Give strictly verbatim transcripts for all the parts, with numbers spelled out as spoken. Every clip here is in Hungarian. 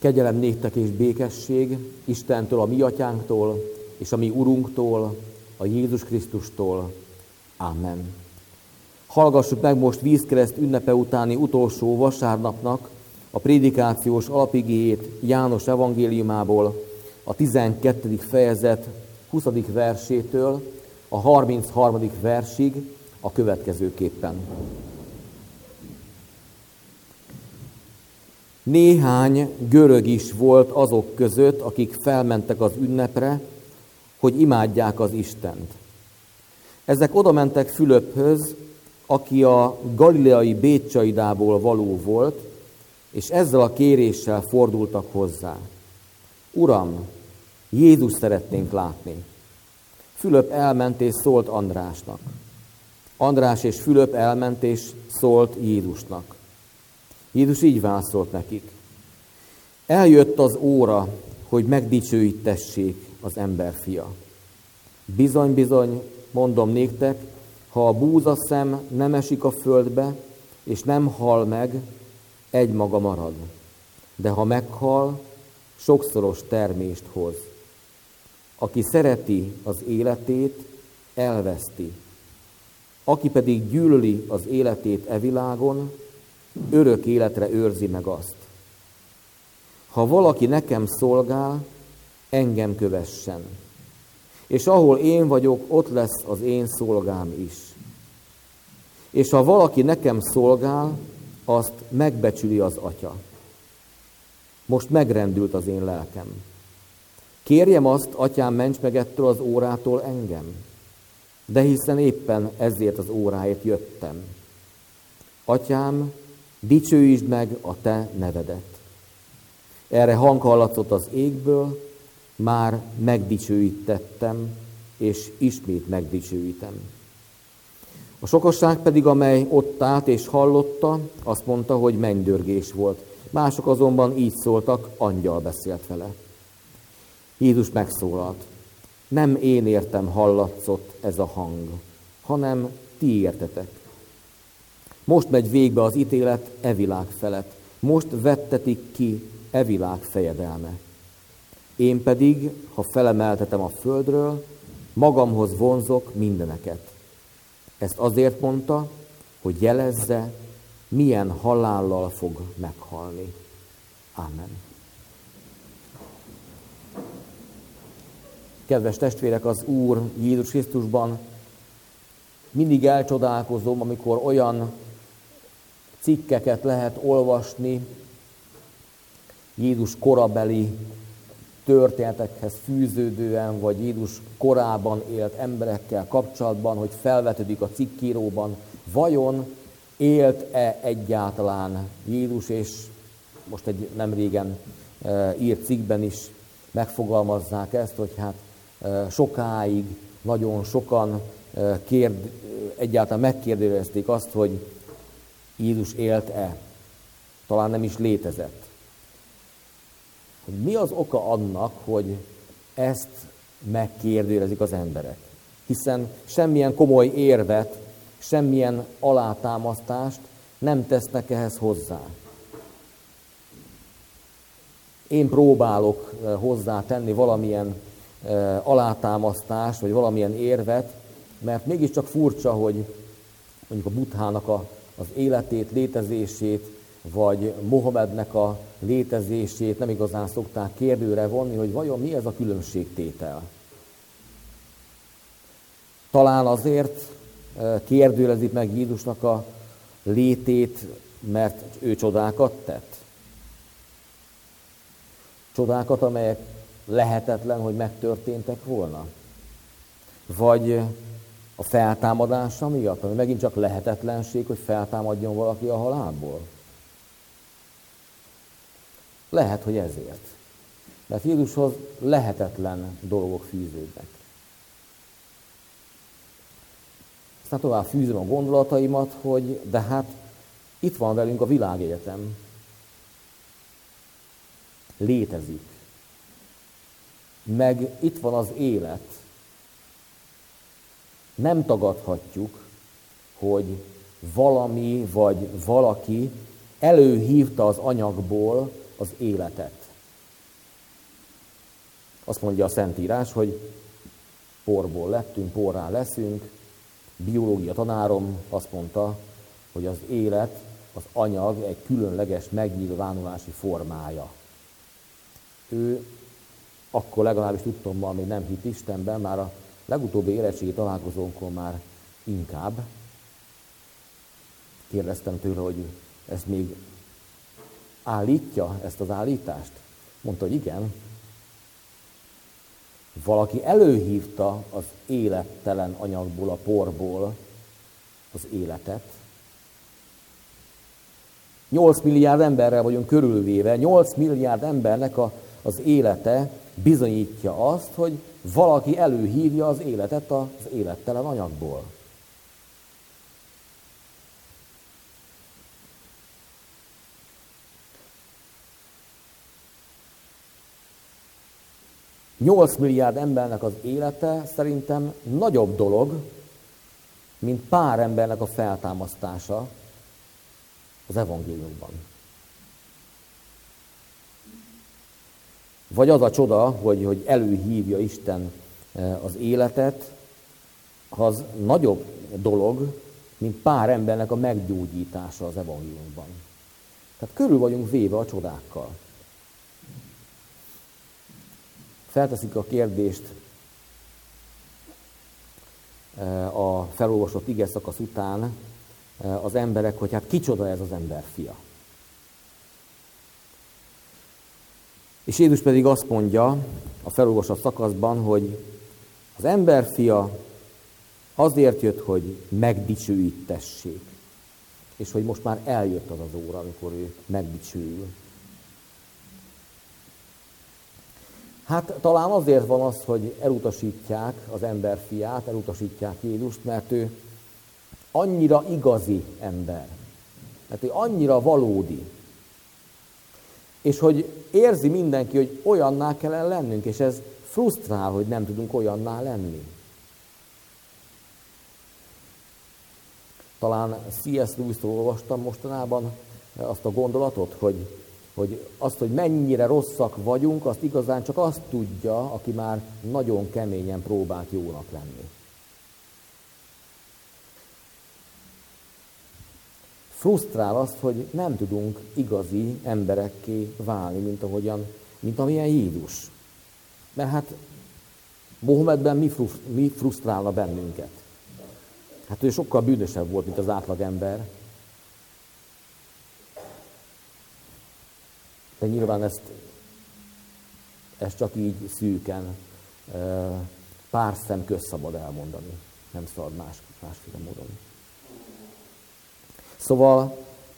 Kegyelem néktek és békesség Istentől, a mi atyánktól, és a mi Urunktól, a Jézus Krisztustól. Amen. Hallgassuk meg most vízkereszt ünnepe utáni utolsó vasárnapnak a prédikációs alapigéjét János evangéliumából, a tizenkettedik fejezet huszadik versétől a harmincharmadik versig a következőképpen. Néhány görög is volt azok között, akik felmentek az ünnepre, hogy imádják az Istent. Ezek odamentek Fülöphöz, aki a galileai Bétsaidából való volt, és ezzel a kéréssel fordultak hozzá. Uram, Jézus szeretnénk látni. Fülöp elment és szólt Andrásnak. András és Fülöp elment és szólt Jézusnak. Jézus így válaszolt nekik. Eljött az óra, hogy megdicsőítessék az emberfia. Bizony-bizony, mondom néktek, ha a búzaszem nem esik a földbe, és nem hal meg, egymaga marad. De ha meghal, sokszoros termést hoz. Aki szereti az életét, elveszti. Aki pedig gyűlöli az életét e világon, örök életre őrzi meg azt. Ha valaki nekem szolgál, engem kövessen. És ahol én vagyok, ott lesz az én szolgám is. És ha valaki nekem szolgál, azt megbecsüli az Atya. Most megrendült az én lelkem. Kérjem azt, Atyám, ments meg ettől az órától engem. De hiszen éppen ezért az óráért jöttem. Atyám, dicsőítsd meg a te nevedet. Erre hang hallatszott az égből, már megdicsőítettem, és ismét megdicsőítem. A sokasság pedig, amely ott állt és hallotta, azt mondta, hogy mennydörgés volt. Mások azonban így szóltak, angyal beszélt vele. Jézus megszólalt. Nem én értem hallatszott ez a hang, hanem ti értetek. Most megy végbe az ítélet e világ felett. Most vettetik ki e világ fejedelme. Én pedig, ha felemeltetem a földről, magamhoz vonzok mindeneket. Ezt azért mondta, hogy jelezze, milyen halállal fog meghalni. Amen. Kedves testvérek, az Úr Jézus Krisztusban mindig elcsodálkozom, amikor olyan cikkeket lehet olvasni Jézus korabeli történetekhez fűződően, vagy Jézus korában élt emberekkel kapcsolatban, hogy felvetődik a cikkíróban, vajon élt-e egyáltalán Jézus, és most egy nem régen írt cikkben is megfogalmazzák ezt, hogy hát sokáig, nagyon sokan kérd, egyáltalán megkérdezték azt, hogy Jézus élt-e, talán nem is létezett. Mi az oka annak, hogy ezt megkérdőjelezik az emberek? Hiszen semmilyen komoly érvet, semmilyen alátámasztást nem tesznek ehhez hozzá. Én próbálok hozzá tenni valamilyen alátámasztást, vagy valamilyen érvet, mert mégiscsak furcsa, hogy mondjuk a Buddhának a, az életét, létezését, vagy Mohamednek a létezését nem igazán szokták kérdőre vonni, hogy vajon mi ez a különbségtétel. Talán azért kérdőlezik meg Jézusnak a létét, mert ő csodákat tett. Csodákat, amelyek lehetetlen, hogy megtörténtek volna. Vagy a feltámadása miatt, ami megint csak lehetetlenség, hogy feltámadjon valaki a halálból. Lehet, hogy ezért. Mert Jézushoz lehetetlen dolgok fűződnek. Aztán tovább fűzöm a gondolataimat, hogy de hát itt van velünk a világegyetem. Létezik. Meg itt van az élet. Nem tagadhatjuk, hogy valami vagy valaki előhívta az anyagból az életet. Azt mondja a Szentírás, hogy porból lettünk, porrá leszünk. Biológia tanárom azt mondta, hogy az élet, az anyag egy különleges megnyilvánulási formája. Ő akkor legalábbis tudtommal még nem hitt Istenben, már a legutóbbi érettségi találkozónkon már inkább. Kérdeztem tőle, hogy ezt még állítja, ezt az állítást? Mondta, hogy igen. Valaki előhívta az élettelen anyagból, a porból az életet. nyolc milliárd emberrel vagyunk körülvéve, nyolc milliárd embernek a, az élete bizonyítja azt, hogy valaki előhívja az életet az élettelen anyagból. nyolc milliárd embernek az élete szerintem nagyobb dolog, mint pár embernek a feltámasztása az evangéliumban. Vagy az a csoda, hogy, hogy előhívja Isten az életet, az nagyobb dolog, mint pár embernek a meggyógyítása az evangéliumban. Tehát körül vagyunk véve a csodákkal. Felteszik a kérdést a felolvasott ige szakasz után az emberek, hogy hát kicsoda ez az emberfia. És Jézus pedig azt mondja a felolvasott szakaszban, hogy az emberfia azért jött, hogy megdicsőítessék, és hogy most már eljött az az óra, amikor ő megdicsőül. Hát talán azért van az, hogy elutasítják az emberfiát, elutasítják Jézust, mert ő annyira igazi ember, mert ő annyira valódi, és hogy érzi mindenki, hogy olyanná kellene lennünk, és ez frusztrál, hogy nem tudunk olyanná lenni. Talán C S Lewis-től olvastam mostanában azt a gondolatot, hogy, hogy azt, hogy mennyire rosszak vagyunk, azt igazán csak azt tudja, aki már nagyon keményen próbált jónak lenni. Frusztrál azt, hogy nem tudunk igazi emberekké válni, mint ahogyan, mint amilyen Jézus. Mert hát Mohamedben mi, fruszt, mi frusztrálna bennünket? Hát ő sokkal bűnösebb volt, mint az átlagember. De nyilván ezt, ezt csak így szűken, pár szem közt szabad elmondani. Nem szabad más, másféle módon. Szóval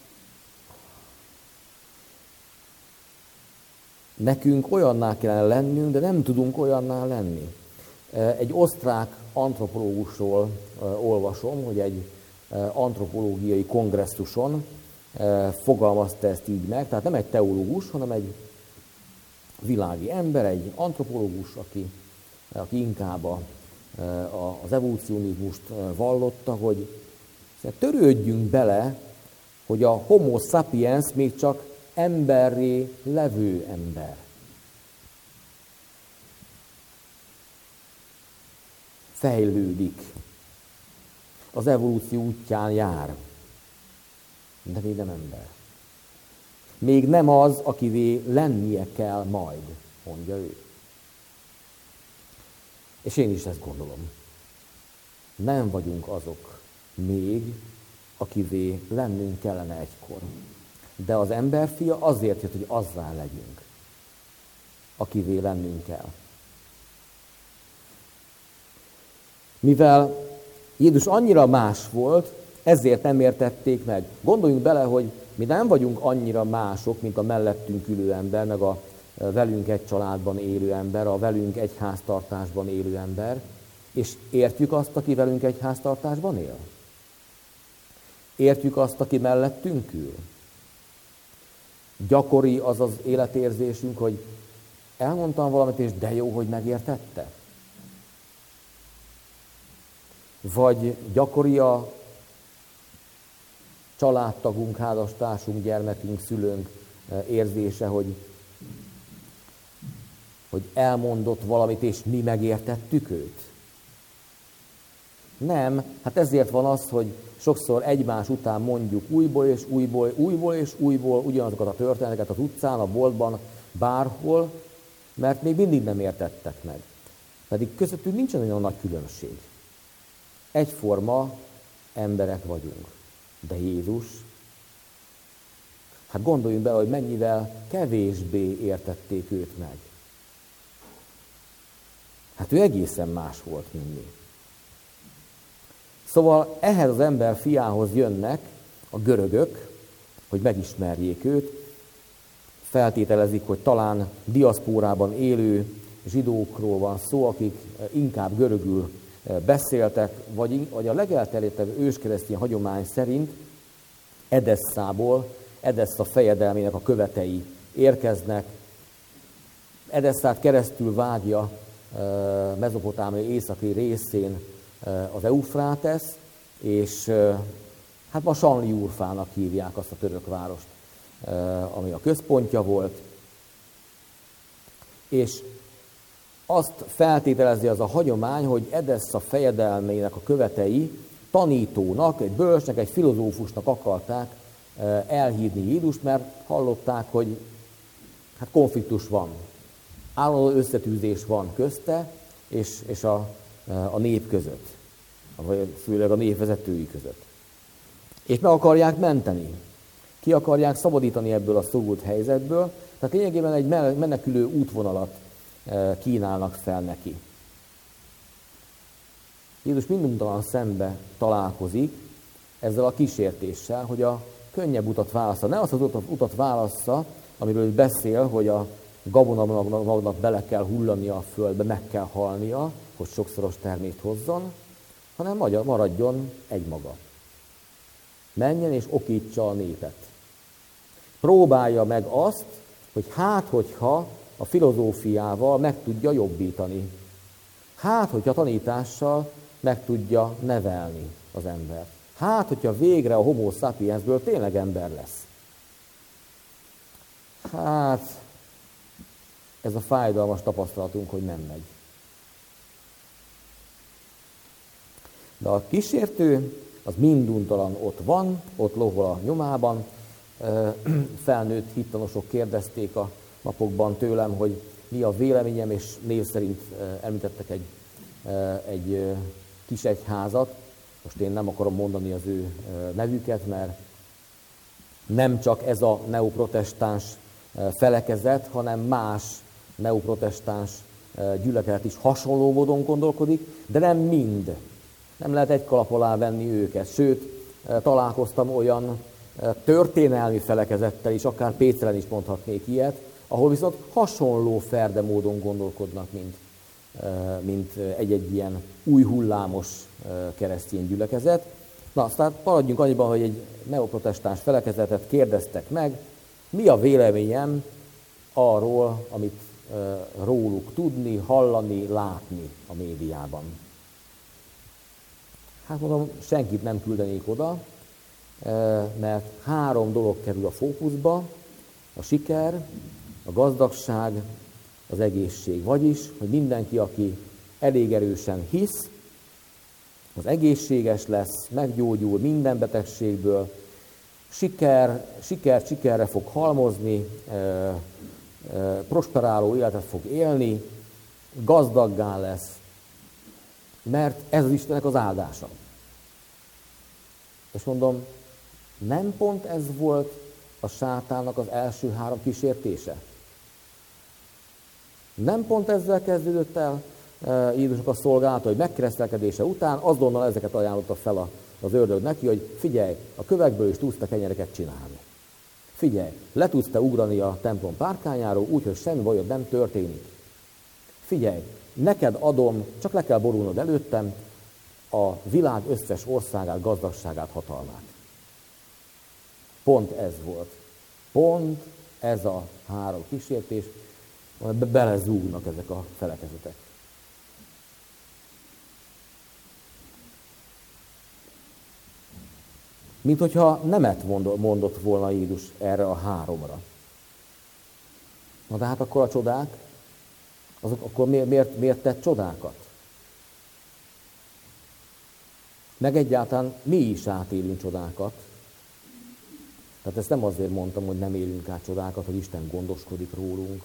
nekünk olyanná kellene lennünk, de nem tudunk olyanná lenni. Egy osztrák antropológusról olvasom, hogy egy antropológiai kongresszuson fogalmazta ezt így meg, tehát nem egy teológus, hanem egy világi ember, egy antropológus, aki, aki inkább a, az evolúcionizmust vallotta, hogy törődjünk bele, hogy a homo sapiens még csak emberré levő ember. Fejlődik. Az evolúció útján jár. De még nem ember. Még nem az, akivé lennie kell majd, mondja ő. És én is ezt gondolom. Nem vagyunk azok még, akivé lennünk kellene egykor. De az emberfia azért jött, hogy azzá legyünk, akivé lennünk kell. Mivel Jézus annyira más volt, ezért nem értették meg. Gondoljunk bele, hogy mi nem vagyunk annyira mások, mint a mellettünk ülő ember, meg a velünk egy családban élő ember, a velünk egy háztartásban élő ember, és értjük azt, aki velünk egy háztartásban él? Értjük azt, aki mellettünk ül? Gyakori az az életérzésünk, hogy elmondtam valamit, és de jó, hogy megértette? Vagy gyakori a családtagunk, házastársunk, gyermekünk, szülőnk érzése, hogy, hogy elmondott valamit, és mi megértettük őt? Nem, hát ezért van az, hogy sokszor egymás után mondjuk újból és újból, újból és újból ugyanazokat a történeteket az utcán, a boltban, bárhol, mert még mindig nem értettek meg. Pedig közöttünk nincsen olyan nagy különbség. Egyforma emberek vagyunk. De Jézus, hát gondoljunk bele, hogy mennyivel kevésbé értették őt meg. Hát ő egészen más volt, mint mi. Szóval ehhez az ember fiához jönnek a görögök, hogy megismerjék őt, feltételezik, hogy talán diaszpórában élő zsidókról van szó, akik inkább görögül beszéltek, vagy, vagy a legelterjedtebb őskeresztény hagyomány szerint Edesszából, Edessa fejedelmének a követei érkeznek. Edesszát keresztül vágja Mezopotámia északi részén az Eufrátesz, és hát ma Sanliurfának hívják azt a török várost, ami a központja volt. És azt feltételezi az a hagyomány, hogy Edessa fejedelmének a követei tanítónak, egy bölcsnek, egy filozófusnak akarták elhívni Jézust, mert hallották, hogy hát konfliktus van, állandó összetűzés van közte és, és a, a nép között, vagy főleg a nép vezetői között. És meg akarják menteni, ki akarják szabadítani ebből a szorult helyzetből, tehát lényegében egy menekülő útvonalat kínálnak fel neki. Jézus minduntalan szembe találkozik ezzel a kísértéssel, hogy a könnyebb utat válassza. Ne azt az utat válassza, amiről ő beszél, hogy a gabonamagnak bele kell hullania a földbe, meg kell halnia, hogy sokszoros termést hozzon, hanem maradjon egymaga. Menjen és okítsa a népet. Próbálja meg azt, hogy hát, hogyha a filozófiával meg tudja jobbítani. Hát, hogyha tanítással meg tudja nevelni az embert. Hát, hogyha végre a homo sapiensből tényleg ember lesz. Hát, ez a fájdalmas tapasztalatunk, hogy nem megy. De a kísértő, az minduntalan ott van, ott lohol a nyomában. Felnőtt hittanosok kérdezték a napokban tőlem, hogy mi a véleményem, és név szerint említettek egy, egy kis egyházat. Most én nem akarom mondani az ő nevüket, mert nem csak ez a neoprotestáns felekezet, hanem más neoprotestáns gyülekezet is hasonló módon gondolkodik, de nem mind. Nem lehet egy kalap alá venni őket. Sőt, találkoztam olyan történelmi felekezettel is, akár Pécelen is mondhatnék ilyet, ahol viszont hasonló ferde módon gondolkodnak, mint, mint egy-egy ilyen új hullámos keresztény gyülekezet. Na, aztán maradjunk annyiban, hogy egy neoprotestáns felekezetet kérdeztek meg, mi a véleményem arról, amit róluk tudni, hallani, látni a médiában. Hát mondom, senkit nem küldenék oda, mert három dolog kerül a fókuszba, a siker, a gazdagság, az egészség. Vagyis, hogy mindenki, aki elég erősen hisz, az egészséges lesz, meggyógyul minden betegségből, siker, siker, sikerre fog halmozni, prosperáló életet fog élni, gazdaggá lesz, mert ez az Istennek az áldása. És mondom, nem pont ez volt a sátánnak az első három kísértése? Nem pont ezzel kezdődött el Jézusnak a szolgálata, hogy megkeresztelkedése után azonnal ezeket ajánlotta fel az ördög neki, hogy figyelj, a kövekből is tudsz te kenyereket csinálni. Figyelj, le tudsz te ugrani a templom párkányáról, úgyhogy semmi bajod nem történik. Figyelj, neked adom, csak le kell borulnod előttem a világ összes országát, gazdagságát, hatalmát. Pont ez volt. Pont ez a három kísértés, be- belezúgnak ezek a felekezetek. Mint hogyha nemet mondott volna Jézus erre a háromra. Na de hát akkor a csodák, azok akkor miért, miért, miért tett csodákat? Meg egyáltalán mi is átélünk csodákat. Tehát ezt nem azért mondtam, hogy nem élünk át csodákat, hogy Isten gondoskodik rólunk.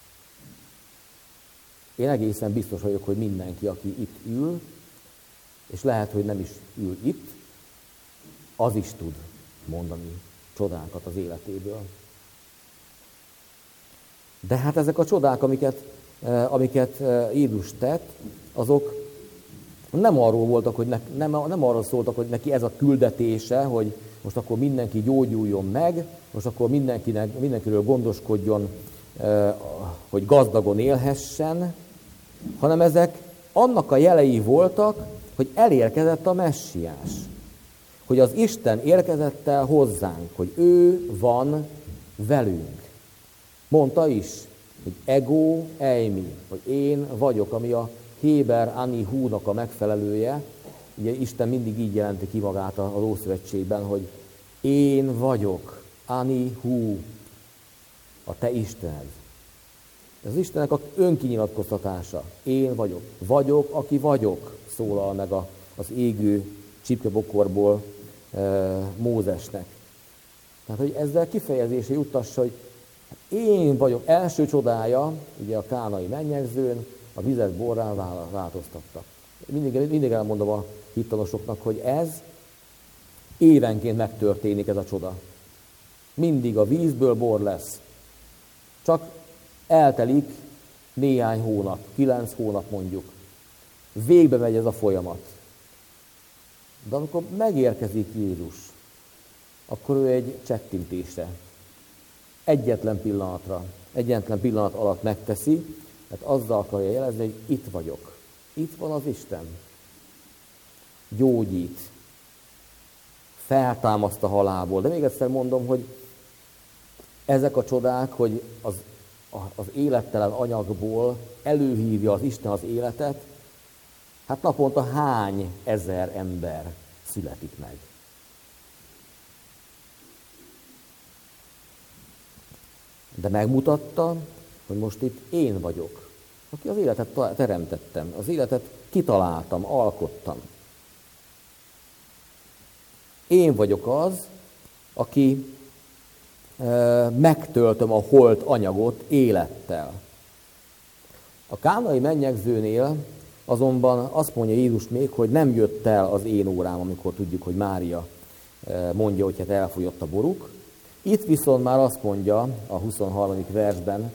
Én egészen biztos vagyok, hogy mindenki, aki itt ül, és lehet, hogy nem is ül itt, az is tud mondani csodákat az életéből. De hát ezek a csodák, amiket, amiket Jézus tett, azok nem arról voltak, hogy ne, nem, nem arról szóltak, hogy neki ez a küldetése, hogy most akkor mindenki gyógyuljon meg, most akkor mindenkinek, mindenkiről gondoskodjon, hogy gazdagon élhessen, hanem ezek annak a jelei voltak, hogy elérkezett a Messiás. Hogy az Isten érkezett el hozzánk, hogy ő van velünk. Mondta is, hogy ego eimi, hogy én vagyok, ami a Héber Ani Húnak a megfelelője. Ugye Isten mindig így jelenti ki magát az Ószövetségben, hogy én vagyok, Ani Hú, a te Istened. Ez az Istennek az önkinyilatkoztatása. Én vagyok. Vagyok, aki vagyok, szólal meg a, az égő csipkebokorból e, Mózesnek. Tehát, hogy ezzel kifejezésre juttassa, hogy én vagyok. Első csodája, ugye a kánai mennyegzőn, a vizet borrá változtatta. Mindig, mindig elmondom a hittanosoknak, hogy ez évenként megtörténik, ez a csoda. Mindig a vízből bor lesz. Csak eltelik néhány hónap, kilenc hónap mondjuk. Végbe megy ez a folyamat. De amikor megérkezik Jézus, akkor ő egy csettintésre, egyetlen pillanatra, egyetlen pillanat alatt megteszi, mert azzal akarja jelezni, hogy itt vagyok. Itt van az Isten. Gyógyít. Feltámaszt a halálból. De még egyszer mondom, hogy ezek a csodák, hogy az, az élettelen anyagból előhívja az Isten az életet, hát naponta hány ezer ember születik meg. De megmutatta, hogy most itt én vagyok, aki az életet teremtettem, az életet kitaláltam, alkottam. Én vagyok az, aki e, megtöltöm a holt anyagot élettel. A kánai mennyegzőnél azonban azt mondja Jézus még, hogy nem jött el az én órám, amikor tudjuk, hogy Mária mondja, hogy hát elfogyott a boruk. Itt viszont már azt mondja a huszonharmadik versben,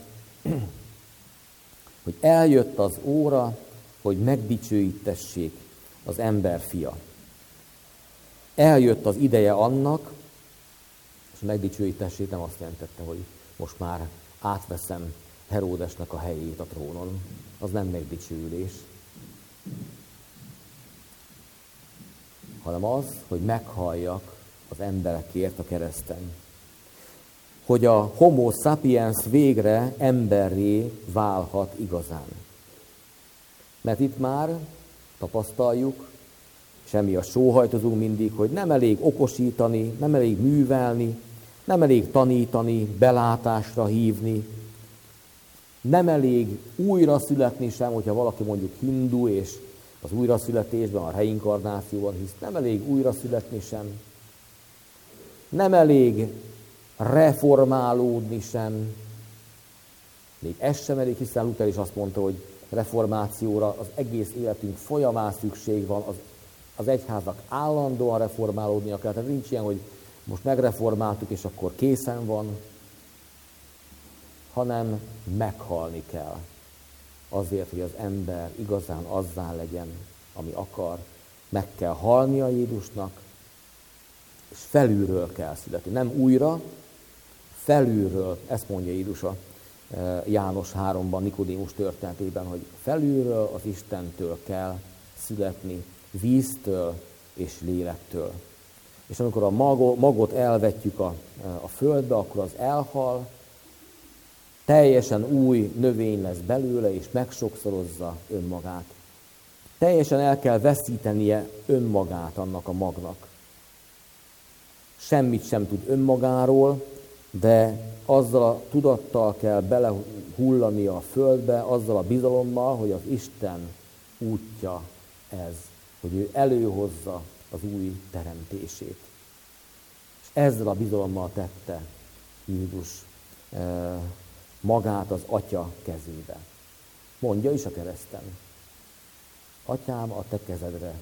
hogy eljött az óra, hogy megdicsőítessék az ember fia. Eljött az ideje annak, és megdicsőítessék nem azt jelentette, hogy most már átveszem Heródesnek a helyét a trónon. Az nem megdicsőülés. Hanem az, hogy meghalljak az emberekért a kereszten. Hogy a homo sapiens végre emberré válhat igazán. Mert itt már tapasztaljuk, semmi a sóhajtozunk mindig, hogy nem elég okosítani, nem elég művelni, nem elég tanítani, belátásra hívni, nem elég újra születni sem, hogyha valaki mondjuk hindu, és az újraszületésben, a reinkarnációban hisz, nem elég újra születni sem, nem elég reformálódni sem, még ez sem elég, hiszen Luther is azt mondta, hogy reformációra az egész életünk folyamán szükség van, az, az egyháznak állandóan reformálódnia kell, tehát nincs ilyen, hogy most megreformáltuk, és akkor készen van, hanem meghalni kell azért, hogy az ember igazán azzá legyen, ami akar. Meg kell halnia Jézusnak, és felülről kell születni. Nem újra, felülről, ezt mondja Jézus a János háromban, Nikodémus történetében, hogy felülről az Istentől kell születni, víztől és lélektől. És amikor a magot elvetjük a, a földbe, akkor az elhal, teljesen új növény lesz belőle, és megsokszorozza önmagát. Teljesen el kell veszítenie önmagát annak a magnak. Semmit sem tud önmagáról, de azzal a tudattal kell belehullani a földbe, azzal a bizalommal, hogy az Isten útja ez, hogy ő előhozza az új teremtését. És ezzel a bizalommal tette Jézus magát az Atya kezébe. Mondja is a kereszten: Atyám, a te kezedre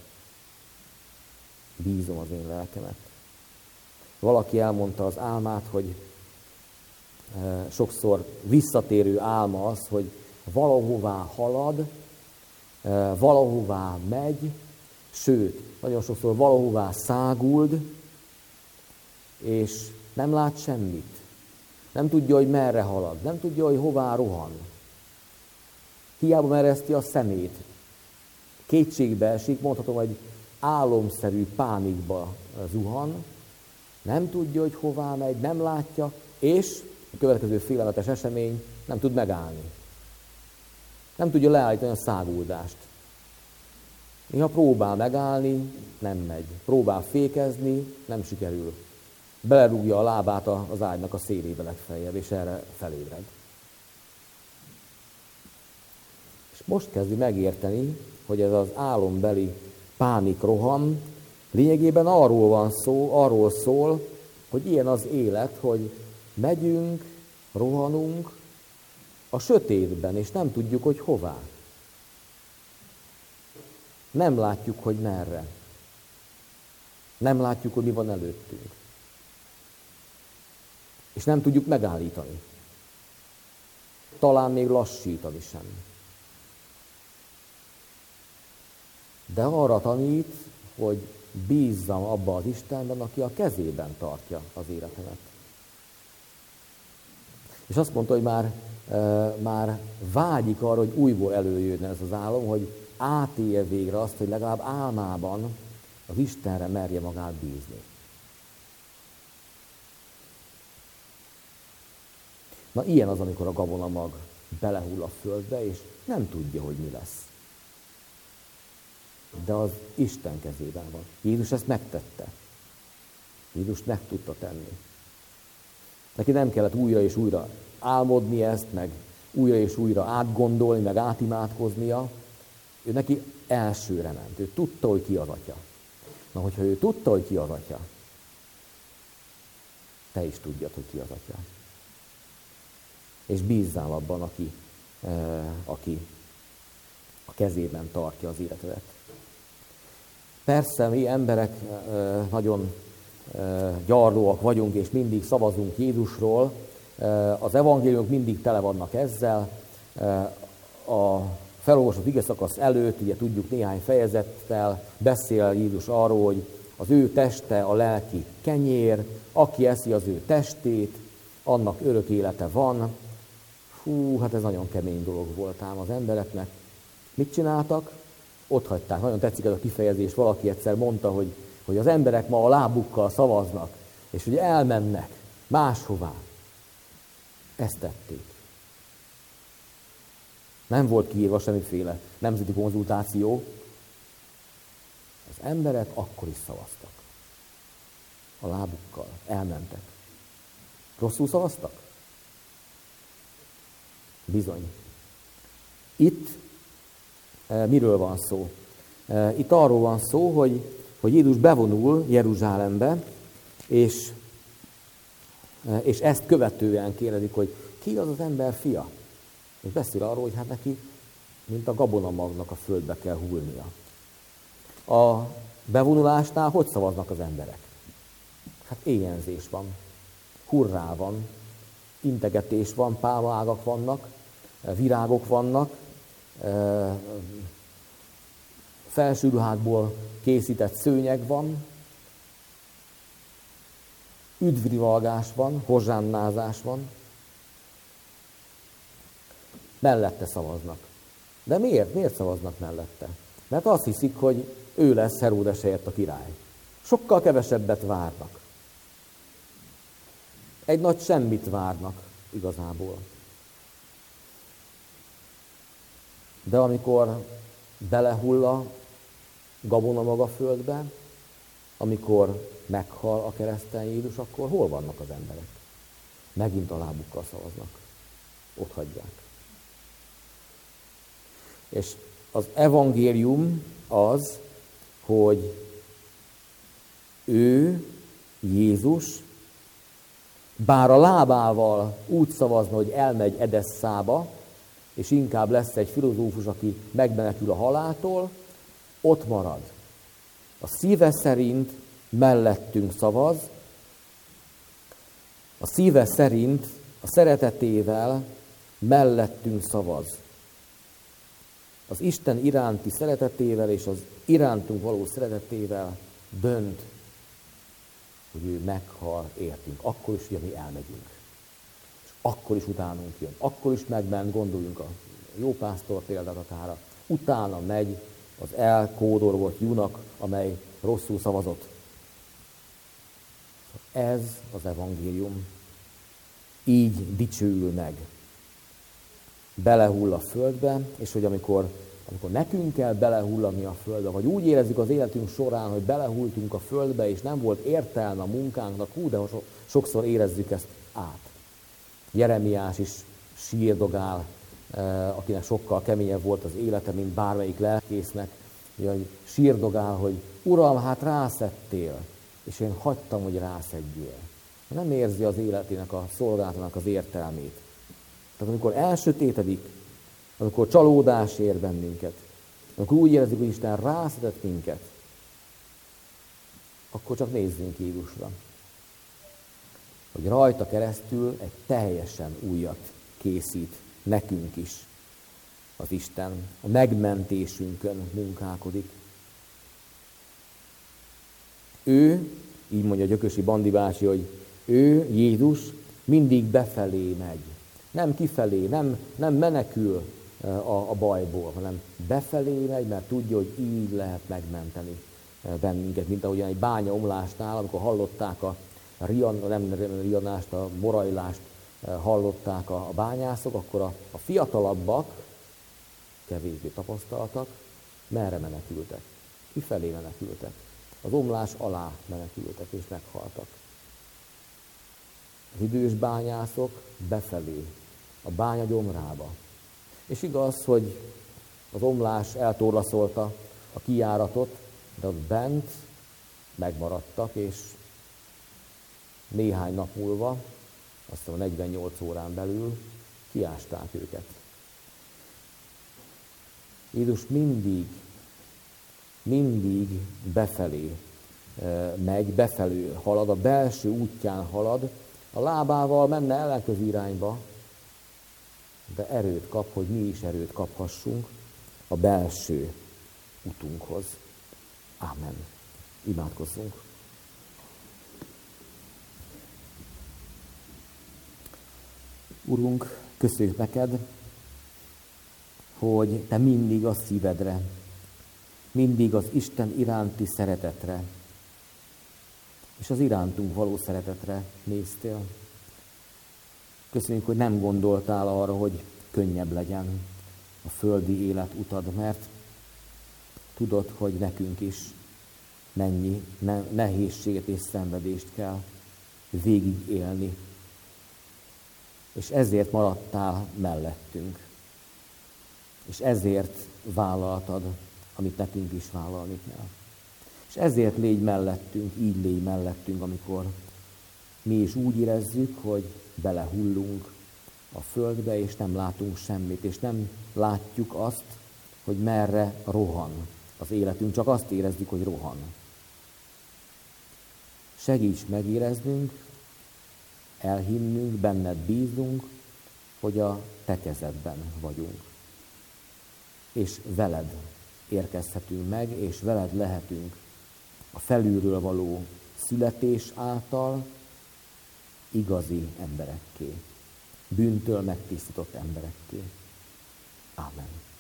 bízom az én lelkemet. Valaki elmondta az álmát, hogy e, sokszor visszatérő álma az, hogy valahová halad, e, valahová megy, sőt, nagyon sokszor valahová száguld, és nem lát semmit. Nem tudja, hogy merre halad, nem tudja, hogy hová rohan. Hiába mereszti a szemét. Kétségbe esik, mondhatom, hogy álomszerű pánikba zuhan, nem tudja, hogy hová megy, nem látja, és a következő félelmetes esemény, nem tud megállni. Nem tudja leállítani a száguldást. Néha próbál megállni, nem megy. Próbál fékezni, nem sikerül. Belerúgja a lábát az ágynak a szélébe legfeljebb, és erre felébred. És most kezdi megérteni, hogy ez az álombeli pánikroham lényegében arról van szó, arról szól, hogy ilyen az élet, hogy megyünk, rohanunk a sötétben, és nem tudjuk, hogy hová. Nem látjuk, hogy merre. Nem látjuk, hogy mi van előttünk. És nem tudjuk megállítani. Talán még lassítani sem. De arra tanít, hogy bízzam abba az Istenben, aki a kezében tartja az életemet. És azt mondta, hogy már, e, már vágyik arra, hogy újból előjönne ez az álom, hogy átélje végre azt, hogy legalább álmában az Istenre merje magát bízni. Na, ilyen az, amikor a gabonamag belehull a földbe, és nem tudja, hogy mi lesz. De az Isten kezében van. Jézus ezt megtette. Jézus meg tudta tenni. Neki nem kellett újra és újra álmodni ezt, meg újra és újra átgondolni, meg átimádkoznia. Ő neki elsőre ment. Ő tudta, hogy ki az Atya. Na, hogyha ő tudta, hogy ki az Atya, te is tudjad, hogy ki az Atya. És bízzál abban, aki, eh, aki a kezében tartja az életedet. Persze mi emberek eh, nagyon eh, gyarlóak vagyunk, és mindig szavazunk Jézusról. Eh, az evangéliumok mindig tele vannak ezzel. Eh, a felolvasott igeszakasz előtt, ugye tudjuk, néhány fejezettel beszél Jézus arról, hogy az ő teste a lelki kenyér, aki eszi az ő testét, annak örök élete van. Hú, hát ez nagyon kemény dolog volt ám az embereknek. Mit csináltak? Ott hagyták. Nagyon tetszik ez a kifejezés. Valaki egyszer mondta, hogy, hogy az emberek ma a lábukkal szavaznak, és hogy elmennek máshová. Ezt tették. Nem volt kiírva semmiféle nemzeti konzultáció. Az emberek akkor is szavaztak. A lábukkal. Elmentek. Rosszul szavaztak? Bizony. Itt e, miről van szó? E, itt arról van szó, hogy, hogy Jézus bevonul Jeruzsálembe, és, e, és ezt követően kérdezik, hogy ki az az ember fia? És beszél arról, hogy hát neki, mint a gabonamagnak a földbe kell hullnia. A bevonulásnál hogy szavaznak az emberek? Hát éjjenzés van, hurrá van, integetés van, pálmaágak vannak, virágok vannak, felsőruhákból készített szőnyeg van, üdvrivalgás van, hozsánnázás van, mellette szavaznak. De miért? Miért szavaznak mellette? Mert azt hiszik, hogy ő lesz Heródes helyett a király. Sokkal kevesebbet várnak. Egy nagy semmit várnak igazából. De amikor belehull a gabonamag a földbe, amikor meghal a kereszten Jézus, akkor hol vannak az emberek? megint a lábukkal szavaznak. Ott hagyják. És az evangélium az, hogy ő, Jézus, bár a lábával úgy szavazna, hogy elmegy Edesszába, és inkább lesz egy filozófus, aki megmenekül a haláltól, ott marad. A szíve szerint mellettünk szavaz, a szíve szerint a szeretetével mellettünk szavaz. Az Isten iránti szeretetével és az irántunk való szeretetével dönt, hogy ő meghal értünk. Akkor is, ugye mi elmegyünk. És akkor is utánunk jön. Akkor is megment, gondoljunk a jópásztor példázatára. Utána megy az elkódolgott lyunak, amely rosszul szavazott. Ez az evangélium. Így dicsőül meg. Belehull a földbe, és hogy amikor, amikor nekünk kell belehullani a földbe, vagy úgy érezzük az életünk során, hogy belehultunk a földbe, és nem volt értelme a munkánknak, hú, de sokszor érezzük ezt át. Jeremiás is sírdogál, akinek sokkal keményebb volt az élete, mint bármelyik lelkésznek, hogy sírdogál, hogy Uram, hát rászettél, és én hagytam, hogy rászedjél. Nem érzi az életének, a szolgálatának az értelmét. Tehát amikor elsötétedik, amikor csalódás ér bennünket, amikor úgy érezzük, hogy Isten rászedett minket, akkor csak nézzünk Jézusra. Hogy rajta keresztül egy teljesen újat készít nekünk is az Isten. A megmentésünkön munkálkodik. Ő, így mondja Gyökösi Bandi bácsi, hogy ő, Jézus, mindig befelé megy. Nem kifelé, nem, nem menekül a, a bajból, hanem befelé megy, mert tudja, hogy így lehet megmenteni bennünket, mint ahogyan egy bányaomlásnál, amikor hallották a rian, nem rianást, a morajlást hallották a, a bányászok, akkor a, a fiatalabbak, kevésbé tapasztaltak, merre menekültek? Kifelé menekültek. Az omlás alá menekültek és meghaltak. Az idős bányászok befelé, a bánya gyomrába. És igaz, hogy az omlás eltorlaszolta a kijáratot, de ott bent megmaradtak, és néhány nap múlva, azt hiszem a negyvennyolc órán belül kiásták őket. Jézus mindig, mindig befelé megy, befelé halad, a belső útján halad, a lábával menne ellenkező irányba, de erőt kap, hogy mi is erőt kaphassunk a belső utunkhoz. Ámen. Imádkozzunk. Urunk, köszönjük neked, hogy te mindig a szívedre, mindig az Isten iránti szeretetre, és az irántunk való szeretetre néztél. Köszönjük, hogy nem gondoltál arra, hogy könnyebb legyen a földi életutad, mert tudod, hogy nekünk is mennyi nehézséget és szenvedést kell végigélni. És ezért maradtál mellettünk. És ezért vállaltad, amit nekünk is vállalni kell. És ezért légy mellettünk, így légy mellettünk, amikor mi is úgy érezzük, hogy belehullunk a földbe, és nem látunk semmit, és nem látjuk azt, hogy merre rohan az életünk, csak azt érezzük, hogy rohan. Segíts megéreznünk, elhinnünk, benned bízunk, hogy a te kezedben vagyunk. És veled érkezhetünk meg, és veled lehetünk a felülről való születés által igazi emberekké, bűntől megtisztított emberekké. Ámen.